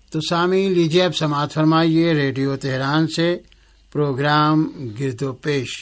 تو سامعین لیجیے اب سماعت فرمائیے ریڈیو تہران سے پروگرام گرد و پیش۔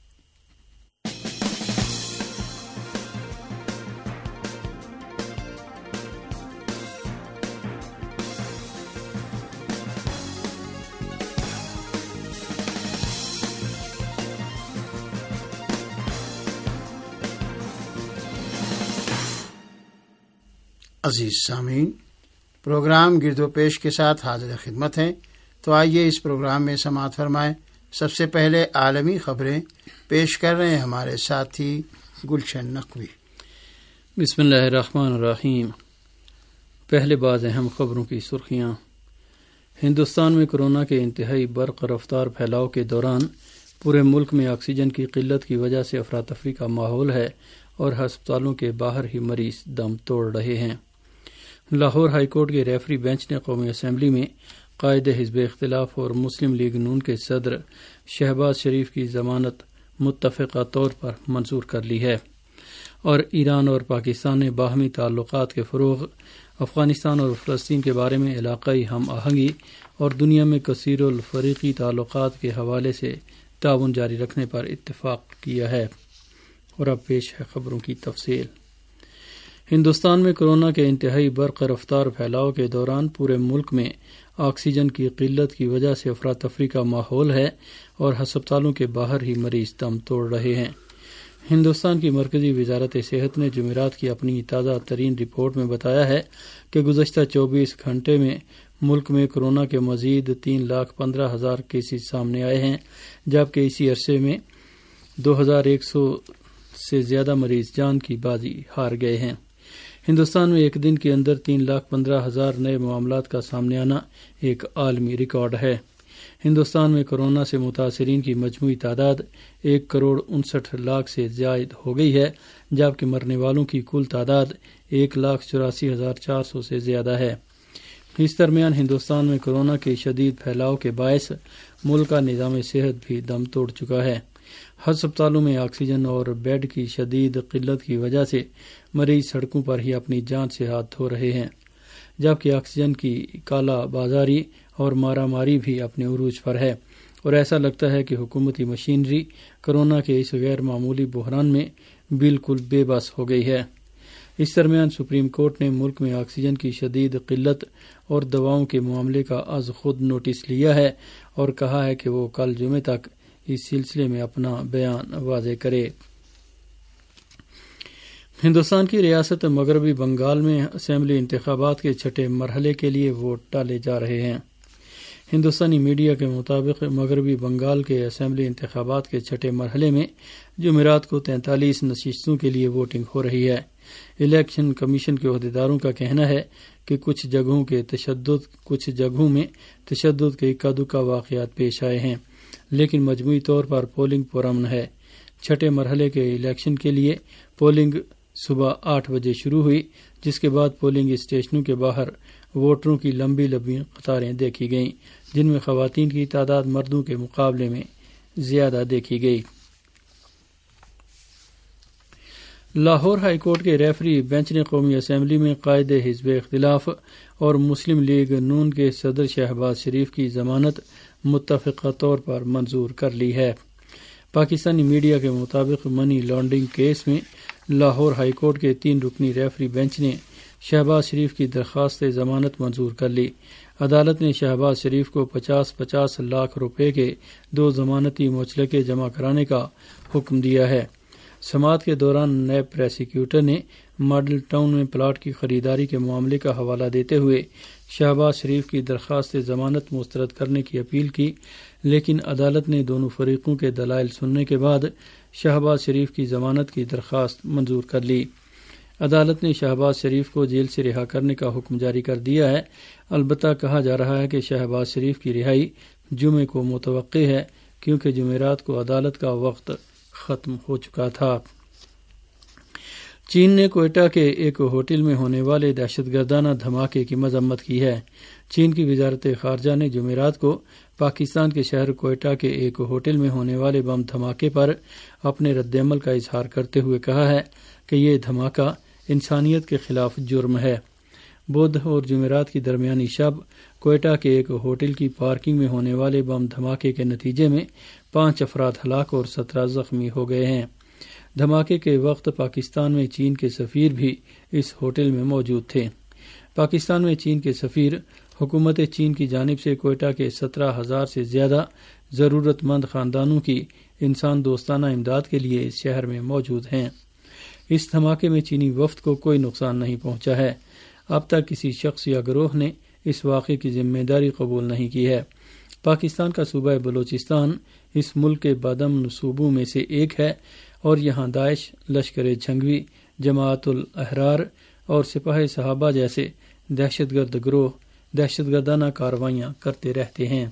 عزیز سامعین، پروگرام گرد و پیش کے ساتھ حاضر خدمت ہیں، تو آئیے اس پروگرام میں سماعت فرمائیں۔ سب سے پہلے عالمی خبریں پیش کر رہے ہیں ہمارے ساتھی گلشن نقوی۔ بسم اللہ الرحمن الرحیم۔ پہلے بعض اہم خبروں کی سرخیاں۔ ہندوستان میں کورونا کے انتہائی برق رفتار پھیلاؤ کے دوران پورے ملک میں آکسیجن کی قلت کی وجہ سے افراتفری کا ماحول ہے اور ہسپتالوں کے باہر ہی مریض دم توڑ رہے ہیں۔ لاہور ہائی کورٹ کے ریفری بینچ نے قومی اسمبلی میں قائد حزب اختلاف اور مسلم لیگ نون کے صدر شہباز شریف کی ضمانت متفقہ طور پر منظور کر لی ہے، اور ایران اور پاکستان نے باہمی تعلقات کے فروغ، افغانستان اور فلسطین کے بارے میں علاقائی ہم آہنگی اور دنیا میں کثیر الفریقی تعلقات کے حوالے سے تعاون جاری رکھنے پر اتفاق کیا ہے۔ اور اب پیش ہے خبروں کی تفصیل۔ ہندوستان میں کورونا کے انتہائی برق رفتار پھیلاؤ کے دوران پورے ملک میں آکسیجن کی قلت کی وجہ سے افراتفری کا ماحول ہے اور ہسپتالوں کے باہر ہی مریض دم توڑ رہے ہیں۔ ہندوستان کی مرکزی وزارت صحت نے جمعرات کی اپنی تازہ ترین رپورٹ میں بتایا ہے کہ گزشتہ 24 گھنٹے میں ملک میں کورونا کے مزید 3,15,000 کیسز سامنے آئے ہیں، جبکہ اسی عرصے میں 2,100 سے زیادہ مریض جان کی بازی ہار گئے ہیں۔ ہندوستان میں ایک دن کے اندر 3,15,000 نئے معاملات کا سامنے آنا ایک عالمی ریکارڈ ہے۔ ہندوستان میں کورونا سے متاثرین کی مجموعی تعداد 1,59,00,000 سے زائد ہو گئی ہے، جبکہ مرنے والوں کی کل تعداد 1,84,400 سے زیادہ ہے۔ اس درمیان ہندوستان میں کورونا کے شدید پھیلاؤ کے باعث ملک کا نظام صحت بھی دم توڑ چکا ہے۔ ہسپتالوں میں آکسیجن اور بیڈ کی شدید قلت کی وجہ سے مریض سڑکوں پر ہی اپنی جان سے ہاتھ دھو رہے ہیں، جبکہ آکسیجن کی کالا بازاری اور مارا ماری بھی اپنے عروج پر ہے، اور ایسا لگتا ہے کہ حکومتی مشینری کورونا کے اس غیر معمولی بحران میں بالکل بے بس ہو گئی ہے۔ اس درمیان سپریم کورٹ نے ملک میں آکسیجن کی شدید قلت اور دواؤں کے معاملے کا از خود نوٹس لیا ہے اور کہا ہے کہ وہ کل جمعے تک اس سلسلے میں اپنا بیان واضح کرے۔ ہندوستان کی ریاست مغربی بنگال میں اسمبلی انتخابات کے چھٹے مرحلے کے لیے ووٹ ڈالے جا رہے ہیں۔ ہندوستانی میڈیا کے مطابق مغربی بنگال کے اسمبلی انتخابات کے چھٹے مرحلے میں جمعرات کو 43 نشستوں کے لیے ووٹنگ ہو رہی ہے۔ الیکشن کمیشن کے عہدیداروں کا کہنا ہے کہ کچھ جگہوں میں تشدد کے اکا دکا واقعات پیش آئے ہیں، لیکن مجموعی طور پر پولنگ پرامن ہے۔ چھٹے مرحلے کے الیکشن کے لیے پولنگ صبح 8 بجے شروع ہوئی، جس کے بعد پولنگ اسٹیشنوں کے باہر ووٹروں کی لمبی لمبی قطاریں دیکھی گئیں، جن میں خواتین کی تعداد مردوں کے مقابلے میں زیادہ دیکھی گئی۔ لاہور ہائی کورٹ کے ریفری بینچ نے قومی اسمبلی میں قائد حزب اختلاف اور مسلم لیگ نون کے صدر شہباز شریف کی ضمانت متفقہ طور پر منظور کر لی ہے۔ پاکستانی میڈیا کے مطابق منی لانڈرنگ کیس میں لاہور ہائی کورٹ کے 3 رکنی ریفری بینچ نے شہباز شریف کی درخواست ضمانت منظور کر لی۔ عدالت نے شہباز شریف کو 50 لاکھ روپے کے 2 ضمانتی مچلقے جمع کرانے کا حکم دیا ہے۔ سماعت کے دوران نیب پروسیکیوٹر نے ماڈل ٹاؤن میں پلاٹ کی خریداری کے معاملے کا حوالہ دیتے ہوئے شہباز شریف کی درخواست ضمانت مسترد کرنے کی اپیل کی، لیکن عدالت نے دونوں فریقوں کے دلائل سننے کے بعد شہباز شریف کی ضمانت کی درخواست منظور کر لی۔ عدالت نے شہباز شریف کو جیل سے رہا کرنے کا حکم جاری کر دیا ہے۔ البتہ کہا جا رہا ہے کہ شہباز شریف کی رہائی جمعے کو متوقع ہے، کیونکہ جمعرات کو عدالت کا وقت ختم ہو چکا تھا۔ چین نے کوئٹہ کے ایک ہوٹل میں ہونے والے دہشت گردانہ دھماکے کی مذمت کی ہے۔ چین کی وزارت خارجہ نے جمعرات کو پاکستان کے شہر کوئٹہ کے ایک ہوٹل میں ہونے والے بم دھماکے پر اپنے رد عمل کا اظہار کرتے ہوئے کہا ہے کہ یہ دھماکہ انسانیت کے خلاف جرم ہے۔ بدھ اور جمعرات کی درمیانی شب کوئٹہ کے ایک ہوٹل کی پارکنگ میں ہونے والے بم دھماکے کے نتیجے میں 5 افراد ہلاک اور 17 زخمی ہو گئے ہیں۔ دھماکے کے وقت پاکستان میں چین کے سفیر بھی اس ہوٹل میں موجود تھے۔ پاکستان میں چین کے سفیر حکومت چین کی جانب سے کوئٹہ کے 17,000 سے زیادہ ضرورت مند خاندانوں کی انسان دوستانہ امداد کے لیے اس شہر میں موجود ہیں۔ اس دھماکے میں چینی وفد کو کوئی نقصان نہیں پہنچا ہے۔ اب تک کسی شخص یا گروہ نے اس واقعے کی ذمہ داری قبول نہیں کی ہے۔ پاکستان کا صوبہ بلوچستان اس ملک کے بدامن صوبوں میں سے ایک ہے اور یہاں داعش، لشکر جھنگوی، جماعت الاحرار اور سپاہ صحابہ جیسے دہشت گرد گروہ دہشت گردانہ کارروائیاں کرتے رہتے ہیں۔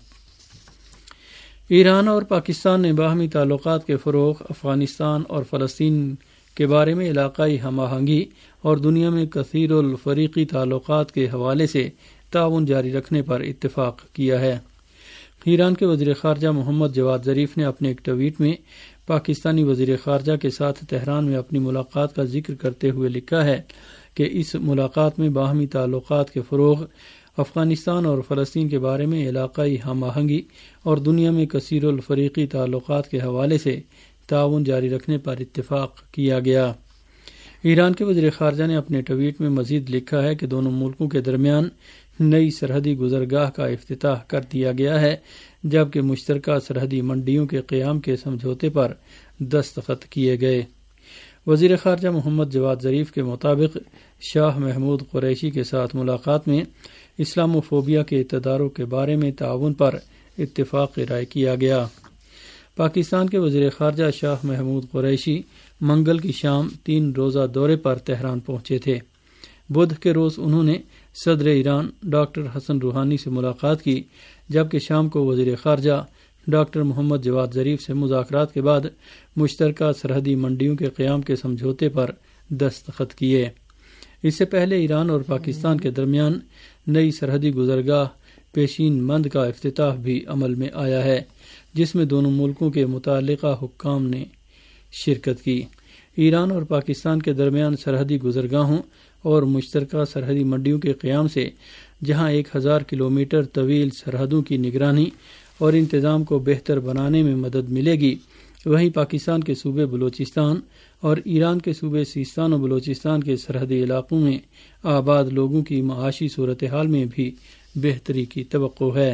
ایران اور پاکستان نے باہمی تعلقات کے فروغ، افغانستان اور فلسطین کے بارے میں علاقائی ہم آہنگی اور دنیا میں کثیر الفریقی تعلقات کے حوالے سے تعاون جاری رکھنے پر اتفاق کیا ہے۔ ایران کے وزیر خارجہ محمد جواد ظریف نے اپنے ایک ٹویٹ میں پاکستانی وزیر خارجہ کے ساتھ تہران میں اپنی ملاقات کا ذکر کرتے ہوئے لکھا ہے کہ اس ملاقات میں باہمی تعلقات کے فروغ، افغانستان اور فلسطین کے بارے میں علاقائی ہم آہنگی اور دنیا میں کثیر الفریقی تعلقات کے حوالے سے تعاون جاری رکھنے پر اتفاق کیا گیا۔ ایران کے وزیر خارجہ نے اپنے ٹویٹ میں مزید لکھا ہے کہ دونوں ملکوں کے درمیان نئی سرحدی گزرگاہ کا افتتاح کر دیا گیا ہے، جبکہ مشترکہ سرحدی منڈیوں کے قیام کے سمجھوتے پر دستخط کیے گئے۔ وزیر خارجہ محمد جواد ظریف کے مطابق شاہ محمود قریشی کے ساتھ ملاقات میں اسلاموفوبیا کے تدارک کے بارے میں تعاون پر اتفاق رائے کیا گیا۔ پاکستان کے وزیر خارجہ شاہ محمود قریشی منگل کی شام 3 روزہ دورے پر تہران پہنچے تھے۔ بدھ کے روز انہوں نے صدر ایران ڈاکٹر حسن روحانی سے ملاقات کی، جبکہ شام کو وزیر خارجہ ڈاکٹر محمد جواد ظریف سے مذاکرات کے بعد مشترکہ سرحدی منڈیوں کے قیام کے سمجھوتے پر دستخط کیے۔ اس سے پہلے ایران اور پاکستان کے درمیان نئی سرحدی گزرگاہ پیشین مند کا افتتاح بھی عمل میں آیا ہے، جس میں دونوں ملکوں کے متعلقہ حکام نے شرکت کی۔ ایران اور پاکستان کے درمیان سرحدی گزرگاہوں اور مشترکہ سرحدی منڈیوں کے قیام سے جہاں 1000 کلومیٹر طویل سرحدوں کی نگرانی اور انتظام کو بہتر بنانے میں مدد ملے گی، وہیں پاکستان کے صوبے بلوچستان اور ایران کے صوبے سیستان و بلوچستان کے سرحدی علاقوں میں آباد لوگوں کی معاشی صورتحال میں بھی بہتری کی توقع ہے۔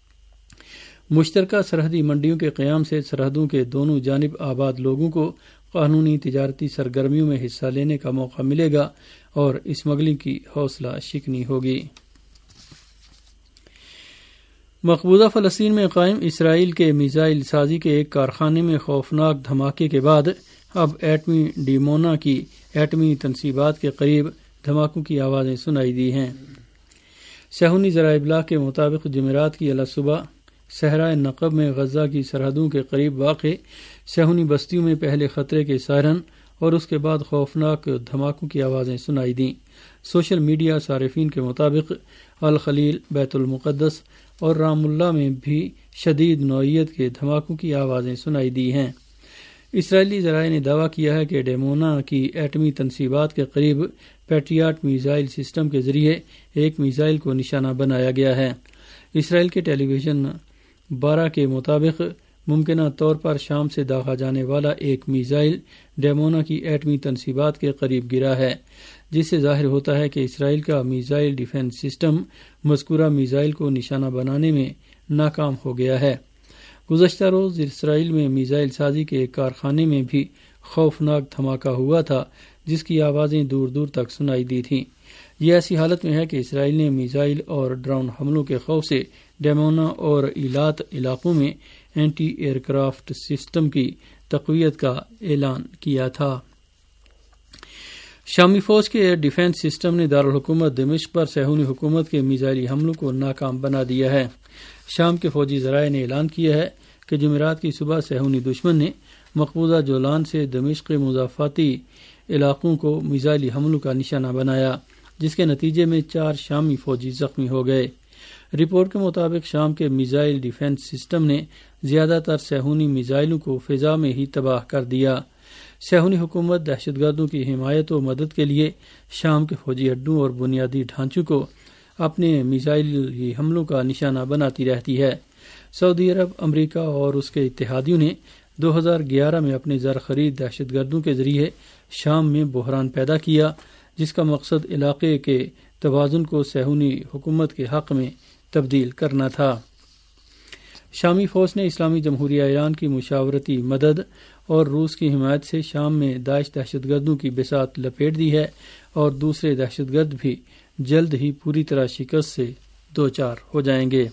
مشترکہ سرحدی منڈیوں کے قیام سے سرحدوں کے دونوں جانب آباد لوگوں کو قانونی تجارتی سرگرمیوں میں حصہ لینے کا موقع ملے گا اور اسمگلنگ کی حوصلہ شکنی ہوگی۔ مقبوضہ فلسطین میں قائم اسرائیل کے میزائل سازی کے ایک کارخانے میں خوفناک دھماکے کے بعد اب ایٹمی ڈیمونا کی ایٹمی تنصیبات کے قریب دھماکوں کی آوازیں سنائی دی ہیں۔ صہیونی ذرائع ابلاغ کے مطابق جمعرات کی اعلی صبح صحرائے نقب میں غزہ کی سرحدوں کے قریب واقع صہیونی بستیوں میں پہلے خطرے کے سائرن اور اس کے بعد خوفناک دھماکوں کی آوازیں سنائی دیں۔ سوشل میڈیا صارفین کے مطابق الخلیل، بیت المقدس اور رام اللہ میں بھی شدید نوعیت کے دھماکوں کی آوازیں سنائی دی ہیں۔ اسرائیلی ذرائع نے دعویٰ کیا ہے کہ ڈیمونا کی ایٹمی تنصیبات کے قریب پیٹریاٹ میزائل سسٹم کے ذریعے ایک میزائل کو نشانہ بنایا گیا ہے۔ اسرائیل کے ٹیلی ویژن 12 کے مطابق ممکنہ طور پر شام سے داغا جانے والا ایک میزائل ڈیمونا کی ایٹمی تنصیبات کے قریب گرا ہے، جس سے ظاہر ہوتا ہے کہ اسرائیل کا میزائل ڈیفنس سسٹم مذکورہ میزائل کو نشانہ بنانے میں ناکام ہو گیا ہے۔ گزشتہ روز اسرائیل میں میزائل سازی کے ایک کارخانے میں بھی خوفناک دھماکہ ہوا تھا، جس کی آوازیں دور دور تک سنائی دی تھیں۔ یہ ایسی حالت میں ہے کہ اسرائیل نے میزائل اور ڈرون حملوں کے خوف سے ڈیمونا اور ایلات علاقوں میں اینٹی ایئر کرافٹ سسٹم کی تقویت کا اعلان کیا تھا۔ شامی فوج کے ڈیفنس سسٹم نے دارالحکومت دمشق پر صہیونی حکومت کے میزائلی حملوں کو ناکام بنا دیا ہے۔ شام کے فوجی ذرائع نے اعلان کیا ہے کہ جمعرات کی صبح صہیونی دشمن نے مقبوضہ جولان سے دمشق مضافاتی علاقوں کو میزائلی حملوں کا نشانہ بنایا، جس کے نتیجے میں 4 شامی فوجی زخمی ہو گئے۔ رپورٹ کے مطابق شام کے میزائل ڈیفنس سسٹم نے زیادہ تر صہیونی میزائلوں کو فضا میں ہی تباہ کر دیا۔ صہیونی حکومت دہشت گردوں کی حمایت و مدد کے لیے شام کے فوجی اڈوں اور بنیادی ڈھانچوں کو اپنے میزائل حملوں کا نشانہ بناتی رہتی ہے۔ سعودی عرب، امریکہ اور اس کے اتحادیوں نے 2011 میں اپنے زر خرید دہشت گردوں کے ذریعے شام میں بحران پیدا کیا، جس کا مقصد علاقے کے توازن کو صہیونی حکومت کے حق میں تبدیل کرنا تھا۔ شامی فوج نے اسلامی جمہوریہ ایران کی مشاورتی مدد اور روس کی حمایت سے شام میں داعش دہشت گردوں کی بساط لپیٹ دی ہے، اور دوسرے دہشت گرد بھی جلد ہی پوری طرح شکست سے دوچار ہو جائیں گے۔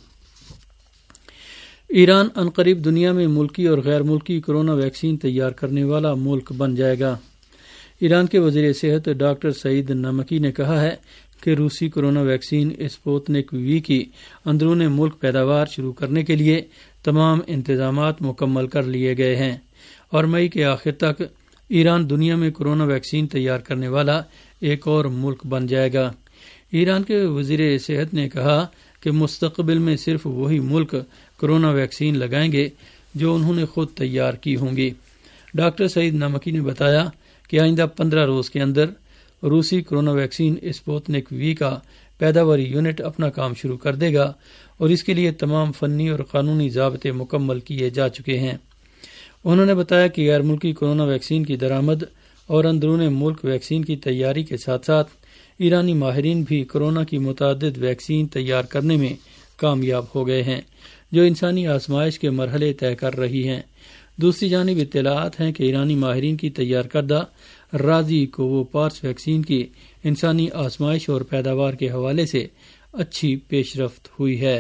ایران عنقریب دنیا میں ملکی اور غیر ملکی کورونا ویکسین تیار کرنے والا ملک بن جائے گا۔ ایران کے وزیر صحت ڈاکٹر سعید نمکی نے کہا ہے کہ روسی کورونا ویکسین اسپوتنک وی کی اندرون ملک پیداوار شروع کرنے کے لیے تمام انتظامات مکمل کر لیے گئے ہیں، اور مئی کے آخر تک ایران دنیا میں کورونا ویکسین تیار کرنے والا ایک اور ملک بن جائے گا۔ ایران کے وزیر صحت نے کہا کہ مستقبل میں صرف وہی ملک کورونا ویکسین لگائیں گے جو انہوں نے خود تیار کی ہوں گی۔ ڈاکٹر سعید نمکی نے بتایا کہ آئندہ 15 روز کے اندر روسی کورونا ویکسین اسپوتنک وی کا پیداواری یونٹ اپنا کام شروع کر دے گا، اور اس کے لیے تمام فنی اور قانونی ضابطے مکمل کیے جا چکے ہیں۔ انہوں نے بتایا کہ غیر ملکی کورونا ویکسین کی درآمد اور اندرون ملک ویکسین کی تیاری کے ساتھ ساتھ ایرانی ماہرین بھی کورونا کی متعدد ویکسین تیار کرنے میں کامیاب ہو گئے ہیں، جو انسانی آزمائش کے مرحلے طے کر رہی ہیں۔ دوسری جانب اطلاعات ہیں کہ ایرانی ماہرین کی تیار کردہ راضی کووپارس ویکسین کی انسانی آزمائش اور پیداوار کے حوالے سے اچھی پیش رفت ہوئی ہے۔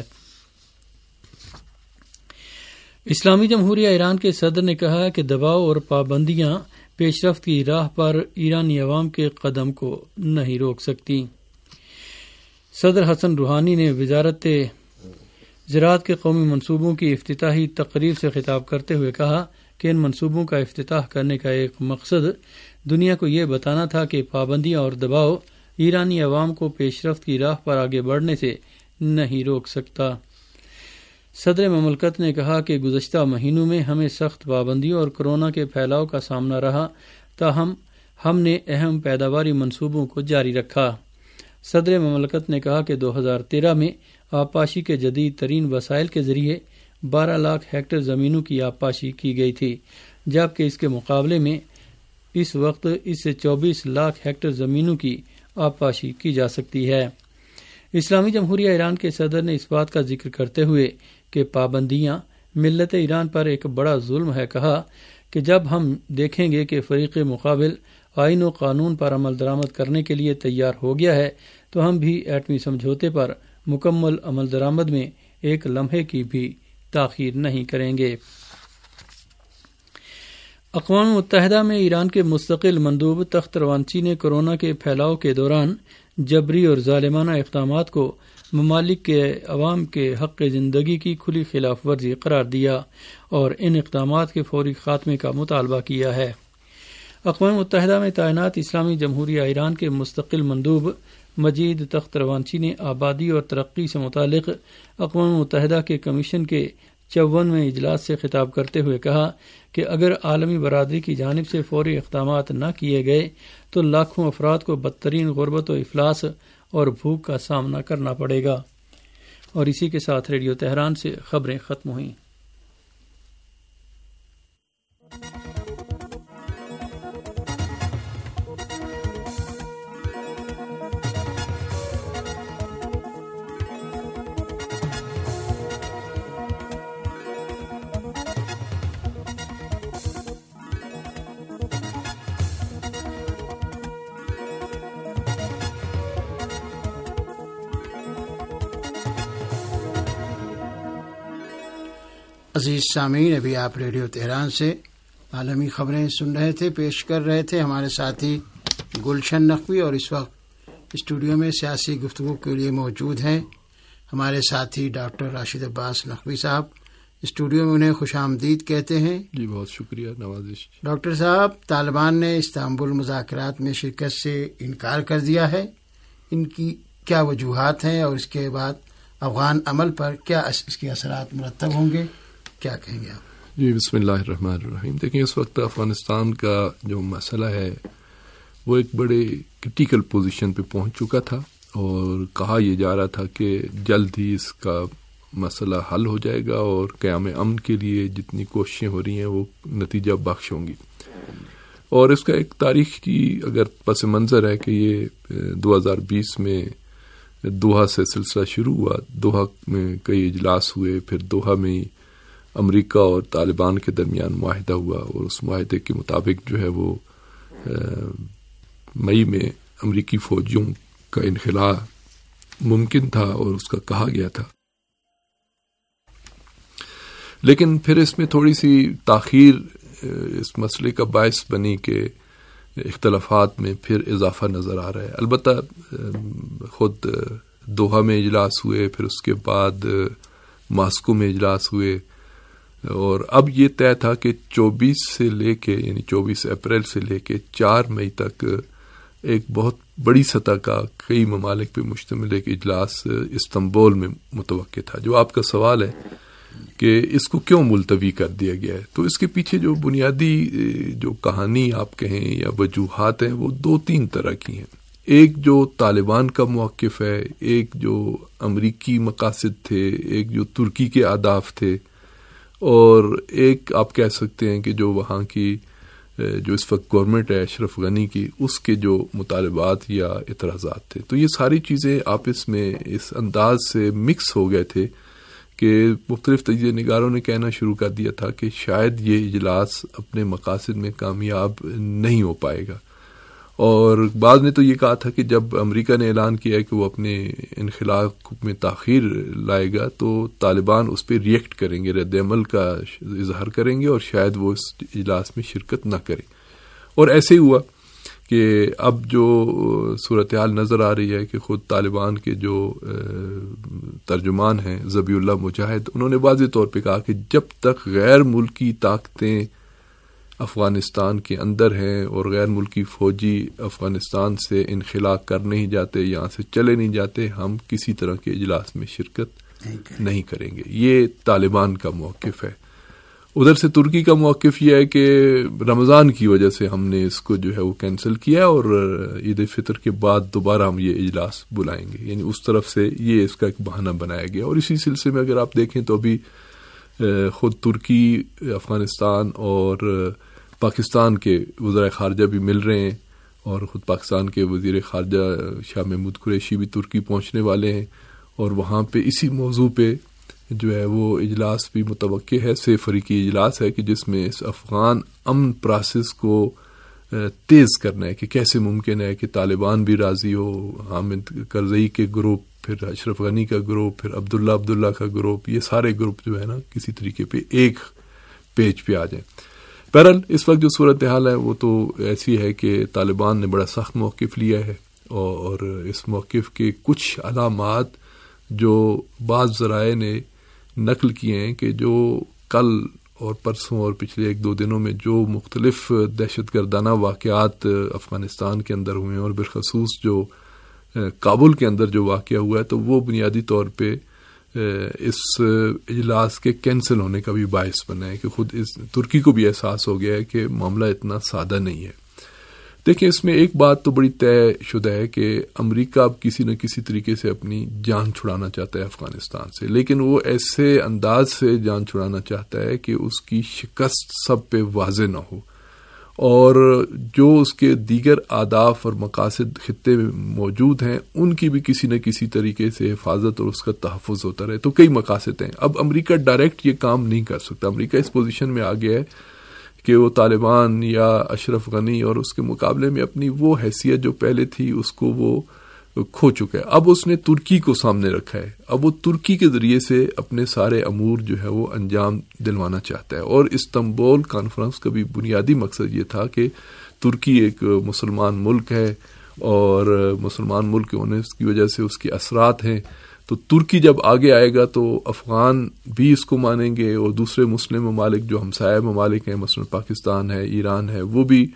اسلامی جمہوریہ ایران کے صدر نے کہا کہ دباؤ اور پابندیاں پیش رفت کی راہ پر ایرانی عوام کے قدم کو نہیں روک سکتی۔ صدر حسن روحانی نے وزارت زراعت کے قومی منصوبوں کی افتتاحی تقریب سے خطاب کرتے ہوئے کہا کہ ان منصوبوں کا افتتاح کرنے کا ایک مقصد دنیا کو یہ بتانا تھا کہ پابندیاں اور دباؤ ایرانی عوام کو پیش رفت کی راہ پر آگے بڑھنے سے نہیں روک سکتا۔ صدر مملکت نے کہا کہ گزشتہ مہینوں میں ہمیں سخت پابندیوں اور کورونا کے پھیلاؤ کا سامنا رہا، تاہم ہم نے اہم پیداواری منصوبوں کو جاری رکھا۔ صدر مملکت نے کہا کہ 2013 میں آبپاشی کے جدید ترین وسائل کے ذریعے 12 لاکھ ہیکٹر زمینوں کی آبپاشی کی گئی تھی، جبکہ اس کے مقابلے میں اس وقت اس سے 24 لاکھ ہیکٹر زمینوں کی آبپاشی کی جا سکتی ہے۔ اسلامی جمہوریہ ایران کے صدر نے اس بات کا ذکر کرتے ہوئے کہ پابندیاں ملت ایران پر ایک بڑا ظلم ہے، کہا کہ جب ہم دیکھیں گے کہ فریق مقابل آئین و قانون پر عمل درآمد کرنے کے لیے تیار ہو گیا ہے تو ہم بھی ایٹمی سمجھوتے پر مکمل عمل درآمد میں ایک لمحے کی بھی تاخیر نہیں کریں گے۔ اقوام متحدہ میں ایران کے مستقل مندوب تخت روانچی نے کورونا کے پھیلاؤ کے دوران جبری اور ظالمانہ اقدامات کو ممالک کے عوام کے حق زندگی کی کھلی خلاف ورزی قرار دیا اور ان اقدامات کے فوری خاتمے کا مطالبہ کیا ہے۔ اقوام متحدہ میں تعینات اسلامی جمہوریہ ایران کے مستقل مندوب مجید تخت روانچی نے آبادی اور ترقی سے متعلق اقوام متحدہ کے کمیشن کے 54ویں اجلاس سے خطاب کرتے ہوئے کہا کہ اگر عالمی برادری کی جانب سے فوری اقدامات نہ کیے گئے تو لاکھوں افراد کو بدترین غربت و افلاس اور بھوک کا سامنا کرنا پڑے گا۔ اور اسی کے ساتھ ریڈیو تہران سے خبریں ختم ہوئیں۔ عزیز سامعین، ابھی آپ ریڈیو تہران سے عالمی خبریں سن رہے تھے، پیش کر رہے تھے ہمارے ساتھی گلشن نقوی، اور اس وقت اسٹوڈیو میں سیاسی گفتگو کے لیے موجود ہیں ہمارے ساتھی ڈاکٹر راشد عباس نقوی صاحب۔ اسٹوڈیو میں انہیں خوش آمدید کہتے ہیں۔ جی بہت شکریہ، نوازش۔ ڈاکٹر صاحب، طالبان نے استنبول مذاکرات میں شرکت سے انکار کر دیا ہے، ان کی کیا وجوہات ہیں اور اس کے بعد افغان عمل پر کیا اس کے اثرات مرتب ہوں گے، کیا کہیں گے آپ؟ جی بسم اللہ الرحمن الرحیم. دیکھیں اس وقت افغانستان کا جو مسئلہ ہے وہ ایک بڑے کرٹیکل پوزیشن پہ پہنچ چکا تھا اور کہا یہ جا رہا تھا کہ جلد ہی اس کا مسئلہ حل ہو جائے گا اور قیام امن کے لیے جتنی کوششیں ہو رہی ہیں وہ نتیجہ بخش ہوں گی. اور اس کا ایک تاریخی اگر پس منظر ہے کہ یہ 2020 میں دوحہ سے سلسلہ شروع ہوا. دوحہ میں کئی اجلاس ہوئے, پھر دوحہ میں امریکہ اور طالبان کے درمیان معاہدہ ہوا اور اس معاہدے کے مطابق جو ہے وہ مئی میں امریکی فوجیوں کا انخلاء ممکن تھا اور اس کا کہا گیا تھا. لیکن پھر اس میں تھوڑی سی تاخیر اس مسئلے کا باعث بنی کہ اختلافات میں پھر اضافہ نظر آ رہا ہے. البتہ خود دوحہ میں اجلاس ہوئے, پھر اس کے بعد ماسکو میں اجلاس ہوئے اور اب یہ طے تھا کہ 24 سے لے کے یعنی 24 اپریل سے لے کے 4 مئی تک ایک بہت بڑی سطح کا کئی ممالک پہ مشتمل ایک اجلاس استنبول میں متوقع تھا. جو آپ کا سوال ہے کہ اس کو کیوں ملتوی کر دیا گیا ہے, تو اس کے پیچھے جو بنیادی جو کہانی آپ کہیں یا وجوہات ہیں وہ 2-3 طرح کی ہیں. ایک جو طالبان کا موقف ہے, ایک جو امریکی مقاصد تھے, ایک جو ترکی کے اہداف تھے, اور ایک آپ کہہ سکتے ہیں کہ جو وہاں کی جو اس وقت گورنمنٹ ہے اشرف غنی کی, اس کے جو مطالبات یا اعتراضات تھے. تو یہ ساری چیزیں آپس میں اس انداز سے مکس ہو گئے تھے کہ مختلف تجزیہ نگاروں نے کہنا شروع کر دیا تھا کہ شاید یہ اجلاس اپنے مقاصد میں کامیاب نہیں ہو پائے گا. اور بعض نے تو یہ کہا تھا کہ جب امریکہ نے اعلان کیا ہے کہ وہ اپنے انخلاء میں تاخیر لائے گا تو طالبان اس پہ ریئیکٹ کریں گے, رد عمل کا اظہار کریں گے اور شاید وہ اس اجلاس میں شرکت نہ کریں. اور ایسے ہی ہوا کہ اب جو صورتحال نظر آ رہی ہے کہ خود طالبان کے جو ترجمان ہیں ذبیح اللہ مجاہد, انہوں نے واضح طور پہ کہا کہ جب تک غیر ملکی طاقتیں افغانستان کے اندر ہیں اور غیر ملکی فوجی افغانستان سے انخلاء کر نہیں جاتے, یہاں سے چلے نہیں جاتے, ہم کسی طرح کے اجلاس میں شرکت نہیں کریں گے. یہ طالبان کا موقف ہے. ادھر سے ترکی کا موقف یہ ہے کہ رمضان کی وجہ سے ہم نے اس کو جو ہے وہ کینسل کیا اور عید فطر کے بعد دوبارہ ہم یہ اجلاس بلائیں گے. یعنی اس طرف سے یہ اس کا ایک بہانہ بنایا گیا. اور اسی سلسلے میں اگر آپ دیکھیں تو ابھی خود ترکی, افغانستان اور پاکستان کے وزرائے خارجہ بھی مل رہے ہیں اور خود پاکستان کے وزیر خارجہ شاہ محمود قریشی بھی ترکی پہنچنے والے ہیں اور وہاں پہ اسی موضوع پہ جو ہے وہ اجلاس بھی متوقع ہے. 6 فریقی اجلاس ہے کہ جس میں اس افغان امن پروسیس کو تیز کرنا ہے کہ کیسے ممکن ہے کہ طالبان بھی راضی ہو, حامد کرزئی کے گروپ, پھر اشرف غنی کا گروپ, پھر عبداللہ کا گروپ, یہ سارے گروپ جو ہے نا کسی طریقے پہ ایک پیج پہ آ جائیں. بہرحال اس وقت جو صورتحال ہے وہ تو ایسی ہے کہ طالبان نے بڑا سخت موقف لیا ہے اور اس موقف کے کچھ علامات جو بعض ذرائع نے نقل کیے ہیں کہ جو کل اور پرسوں اور پچھلے 1-2 دنوں میں جو مختلف دہشت گردانہ واقعات افغانستان کے اندر ہوئے ہیں اور بالخصوص جو کابل کے اندر جو واقعہ ہوا ہے تو وہ بنیادی طور پہ اس اجلاس کے کینسل ہونے کا بھی باعث بنا ہے کہ خود اس ترکی کو بھی احساس ہو گیا ہے کہ معاملہ اتنا سادہ نہیں ہے. دیکھیں اس میں ایک بات تو بڑی طے شدہ ہے کہ امریکہ اب کسی نہ کسی طریقے سے اپنی جان چھڑانا چاہتا ہے افغانستان سے, لیکن وہ ایسے انداز سے جان چھڑانا چاہتا ہے کہ اس کی شکست سب پہ واضح نہ ہو اور جو اس کے دیگر اہداف اور مقاصد خطے میں موجود ہیں ان کی بھی کسی نہ کسی طریقے سے حفاظت اور اس کا تحفظ ہوتا رہے. تو کئی مقاصد ہیں. اب امریکہ ڈائریکٹ یہ کام نہیں کر سکتا. امریکہ اس پوزیشن میں آ گیا ہے کہ وہ طالبان یا اشرف غنی اور اس کے مقابلے میں اپنی وہ حیثیت جو پہلے تھی اس کو وہ کھو چکا ہے. اب اس نے ترکی کو سامنے رکھا ہے. اب وہ ترکی کے ذریعے سے اپنے سارے امور جو ہے وہ انجام دلوانا چاہتا ہے. اور استنبول کانفرنس کا بھی بنیادی مقصد یہ تھا کہ ترکی ایک مسلمان ملک ہے اور مسلمان ملک ہونے کی وجہ سے اس کے اثرات ہیں. تو ترکی جب آگے آئے گا تو افغان بھی اس کو مانیں گے اور دوسرے مسلم ممالک جو ہمسایہ ممالک ہیں مثلا پاکستان ہے, ایران ہے, وہ بھی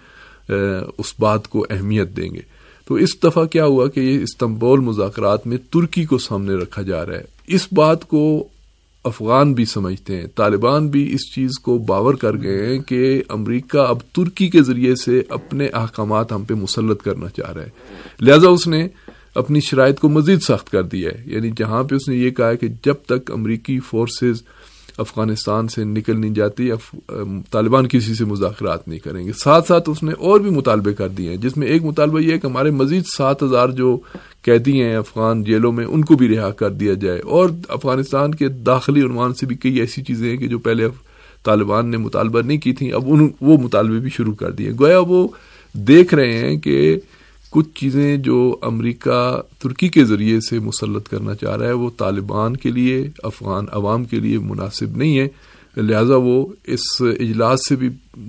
اس بات کو اہمیت دیں گے. تو اس دفعہ کیا ہوا کہ یہ استنبول مذاکرات میں ترکی کو سامنے رکھا جا رہا ہے. اس بات کو افغان بھی سمجھتے ہیں، طالبان بھی اس چیز کو باور کر گئے ہیں کہ امریکہ اب ترکی کے ذریعے سے اپنے احکامات ہم پہ مسلط کرنا چاہ رہا ہے، لہذا اس نے اپنی شرائط کو مزید سخت کر دیا ہے. یعنی جہاں پہ اس نے یہ کہا ہے کہ جب تک امریکی فورسز افغانستان سے نکل نہیں جاتی طالبان کسی سے مذاکرات نہیں کریں گے. ساتھ ساتھ اس نے اور بھی مطالبے کر دیے ہیں، جس میں ایک مطالبہ یہ ہے کہ ہمارے مزید 7,000 جو قیدی ہیں افغان جیلوں میں ان کو بھی رہا کر دیا جائے، اور افغانستان کے داخلی عنوان سے بھی کئی ایسی چیزیں ہیں کہ جو پہلے طالبان نے مطالبہ نہیں کی تھیں، اب وہ مطالبے بھی شروع کر دیے. گویا وہ دیکھ رہے ہیں کہ کچھ چیزیں جو امریکہ ترکی کے ذریعے سے مسلط کرنا چاہ رہا ہے وہ طالبان کے لیے، افغان عوام کے لیے مناسب نہیں ہے، لہذا وہ اس اجلاس سے بھی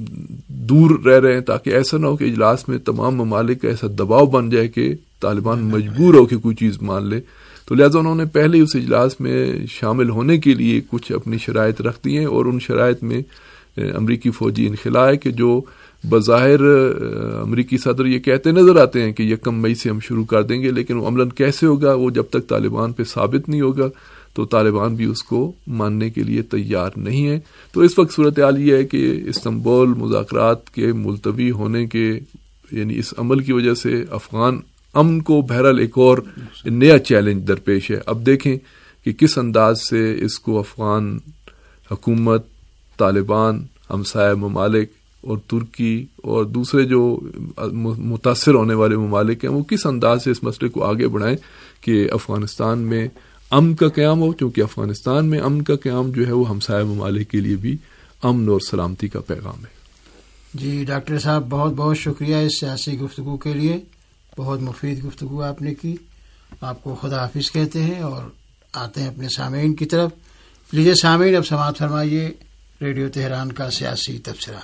دور رہ رہے ہیں تاکہ ایسا نہ ہو کہ اجلاس میں تمام ممالک کا ایسا دباؤ بن جائے کہ طالبان مجبور ہو کہ کوئی چیز مان لے. تو لہذا انہوں نے پہلے اس اجلاس میں شامل ہونے کے لیے کچھ اپنی شرائط رکھ دی ہیں، اور ان شرائط میں امریکی فوجی انخلاء ہے کہ جو بظاہر امریکی صدر یہ کہتے نظر آتے ہیں کہ 1 مئی سے ہم شروع کر دیں گے، لیکن وہ عملاً کیسے ہوگا وہ جب تک طالبان پہ ثابت نہیں ہوگا تو طالبان بھی اس کو ماننے کے لیے تیار نہیں ہے. تو اس وقت صورتحال یہ ہے کہ استنبول مذاکرات کے ملتوی ہونے کے یعنی اس عمل کی وجہ سے افغان امن کو بہرحال ایک اور نیا چیلنج درپیش ہے. اب دیکھیں کہ کس انداز سے اس کو افغان حکومت، طالبان، ہمسایہ ممالک اور ترکی اور دوسرے جو متاثر ہونے والے ممالک ہیں وہ کس انداز سے اس مسئلے کو آگے بڑھائیں کہ افغانستان میں امن کا قیام ہو، کیونکہ افغانستان میں امن کا قیام جو ہے وہ ہمسایہ ممالک کے لیے بھی امن اور سلامتی کا پیغام ہے. جی ڈاکٹر صاحب بہت بہت شکریہ اس سیاسی گفتگو کے لیے، بہت مفید گفتگو آپ نے کی. آپ کو خدا حافظ کہتے ہیں اور آتے ہیں اپنے سامعین کی طرف. لیجیے سامعین اب سماعت فرمائیے ریڈیو تہران کا سیاسی تبصرہ.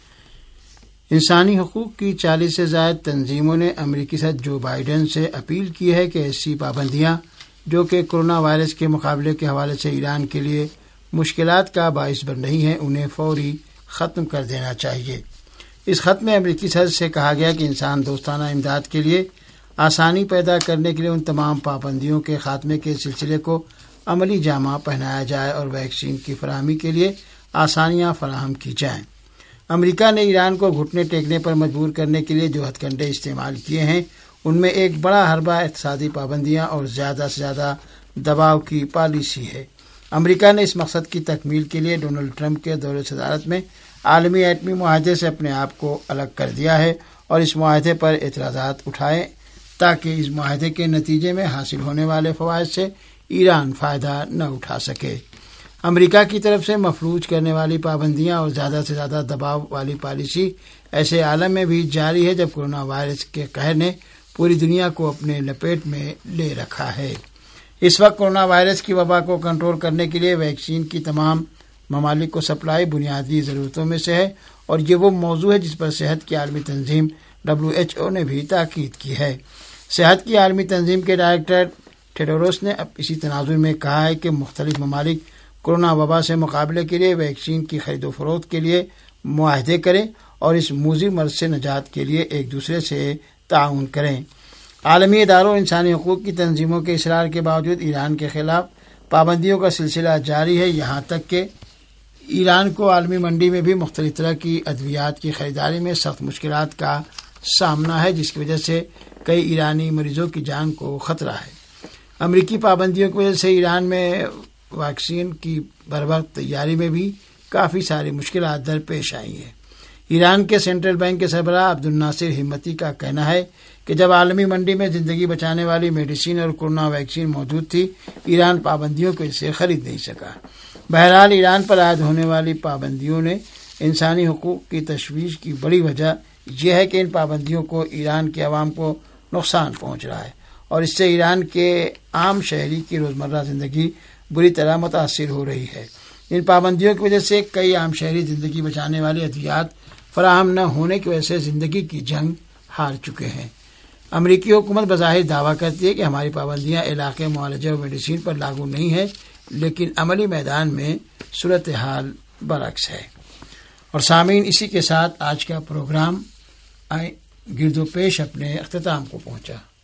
انسانی حقوق کی 40 سے زائد تنظیموں نے امریکی صدر جو بائیڈن سے اپیل کی ہے کہ ایسی پابندیاں جو کہ کرونا وائرس کے مقابلے کے حوالے سے ایران کے لیے مشکلات کا باعث بن رہی ہیں انہیں فوری ختم کر دینا چاہیے. اس خط میں امریکی صدر سے کہا گیا کہ انسان دوستانہ امداد کے لیے آسانی پیدا کرنے کے لیے ان تمام پابندیوں کے خاتمے کے سلسلے کو عملی جامہ پہنایا جائے اور ویکسین کی فراہمی کے لیے آسانیاں فراہم کی جائیں. امریکہ نے ایران کو گھٹنے ٹیکنے پر مجبور کرنے کے لیے جو ہتھ کنڈے استعمال کیے ہیں ان میں ایک بڑا حربہ اقتصادی پابندیاں اور زیادہ سے زیادہ دباؤ کی پالیسی ہے. امریکہ نے اس مقصد کی تکمیل کے لیے ڈونلڈ ٹرمپ کے دور صدارت میں عالمی ایٹمی معاہدے سے اپنے آپ کو الگ کر دیا ہے اور اس معاہدے پر اعتراضات اٹھائے تاکہ اس معاہدے کے نتیجے میں حاصل ہونے والے فوائد سے ایران فائدہ نہ اٹھا سکے. امریکہ کی طرف سے مفلوج کرنے والی پابندیاں اور زیادہ سے زیادہ دباؤ والی پالیسی ایسے عالم میں بھی جاری ہے جب کورونا وائرس کے قہر نے پوری دنیا کو اپنے لپیٹ میں لے رکھا ہے. اس وقت کورونا وائرس کی وبا کو کنٹرول کرنے کے لیے ویکسین کی تمام ممالک کو سپلائی بنیادی ضرورتوں میں سے ہے اور یہ وہ موضوع ہے جس پر صحت کی عالمی تنظیم WHO نے بھی تاکید کی ہے. صحت کی عالمی تنظیم کے ڈائریکٹر ٹیڈروس نے اب اسی تناظر میں کہا ہے کہ مختلف ممالک کورونا وبا سے مقابلے کے لیے ویکسین کی خرید و فروخت کے لیے معاہدے کریں اور اس موذی مرض سے نجات کے لیے ایک دوسرے سے تعاون کریں. عالمی اداروں انسانی حقوق کی تنظیموں کے اصرار کے باوجود ایران کے خلاف پابندیوں کا سلسلہ جاری ہے، یہاں تک کہ ایران کو عالمی منڈی میں بھی مختلف طرح کی ادویات کی خریداری میں سخت مشکلات کا سامنا ہے، جس کی وجہ سے کئی ایرانی مریضوں کی جان کو خطرہ ہے. امریکی پابندیوں کی وجہ سے ایران میں ویکسین کی بروقت تیاری میں بھی کافی ساری مشکلات درپیش آئی ہیں. ایران کے سینٹرل بینک کے سربراہ عبد الناصر ہمتی کا کہنا ہے کہ جب عالمی منڈی میں زندگی بچانے والی میڈیسین اور کورونا ویکسین موجود تھی ایران پابندیوں کو اسے خرید نہیں سکا. بہرحال ایران پر عائد ہونے والی پابندیوں نے انسانی حقوق کی تشویش کی بڑی وجہ یہ ہے کہ ان پابندیوں کو ایران کے عوام کو نقصان پہنچ رہا ہے اور اس سے ایران کے عام شہری کی روزمرہ زندگی بری طرح متاثر ہو رہی ہے. ان پابندیوں کی وجہ سے کئی عام شہری زندگی بچانے والی ادویات فراہم نہ ہونے کی وجہ سے زندگی کی جنگ ہار چکے ہیں. امریکی حکومت بظاہر دعویٰ کرتی ہے کہ ہماری پابندیاں علاقے معالجہ اور میڈیسین پر لاگو نہیں ہیں، لیکن عملی میدان میں صورتحال برعکس ہے. اور سامعین، اسی کے ساتھ آج کا پروگرام گرد و پیش اپنے اختتام کو پہنچا.